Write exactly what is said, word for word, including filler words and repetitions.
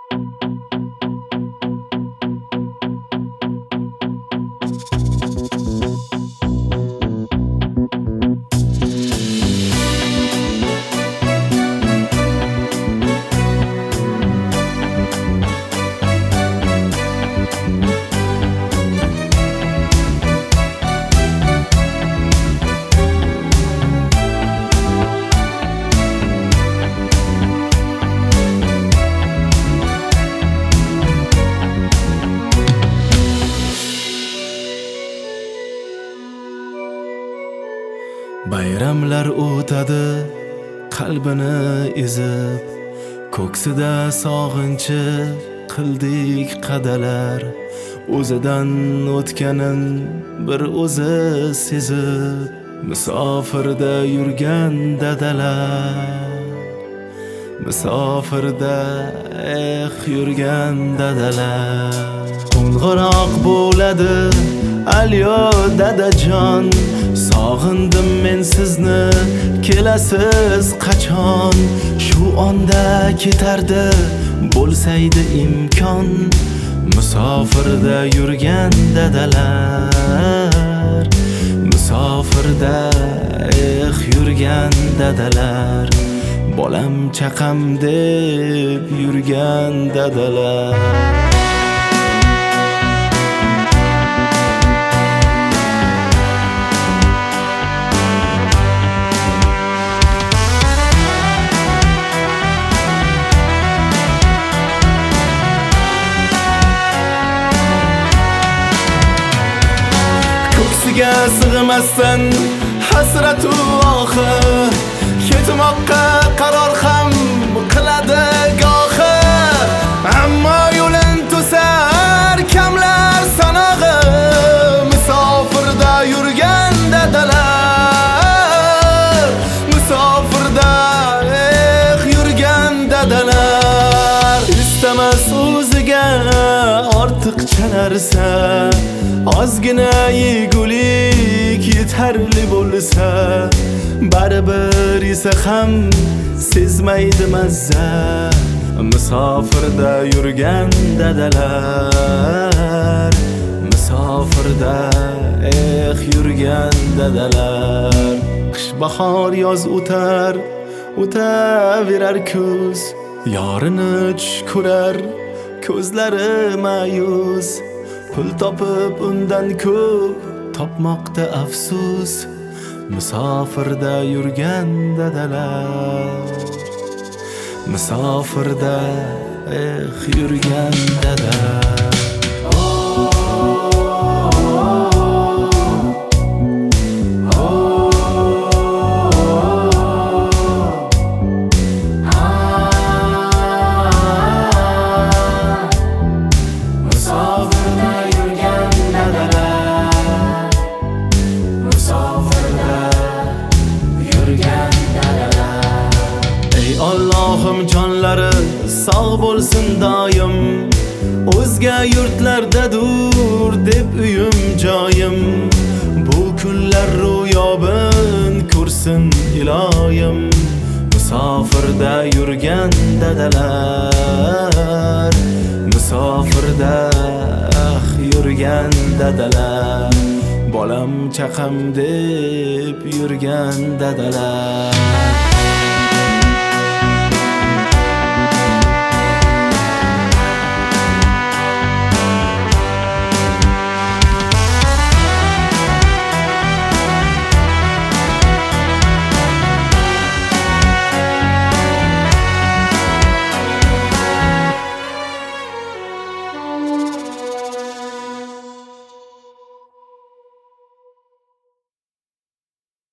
Bayramlar o'tadi qalbini ezib, ko'ksida sog'inchi qildik qadalar. O'zidan o'tganin bir o'zi sezib, musofirda yurgan dadalar, musofirda eh yurgan dadalar. Qo'ng'iroq bo'ladi alyo dadajon, sog'indim men sizni, kelasiz qachon? Shu onda ketardi bo'lsaydi imkon, musofirda yurgan dadalar, musofirda eh yurgan dadalar, bolam chaqam deb yurgan dadalar. Sig'masdan hasratu ohi, ketmoqqa qaror ham qiladi gohi. Ammo yo'lin to'sar kamlar sanog'i, musofirda yurgan dadalar, musofirda eh yurgan dadalar. Istamas o'ziga ortiqcha narsa, ozgina yegulik yetarli bo'lsa, baribir esa ham sezmaydi mazza, musofirda yurgan dadalar, musofirda eh yurgan dadalar. Qish bahor yoz o'tar, o'taverar kuz, yorini tush ko'rar ko'zlari ma'yus. Pul topib undan ko'p topmoqda afsus, musofirda yurgan dadalar, musofirda eh yurgan dadalar. Allohim jonlari sog' bo'lsin doim, o'zga yurtlardadur deb uyim joyim. Bu kunlar ro'yobin ko'rsin iloyim, musofirda yurgan dadalar, musofirda ah yurgan dadalar, bolam chaqam deb yurgan dadalar.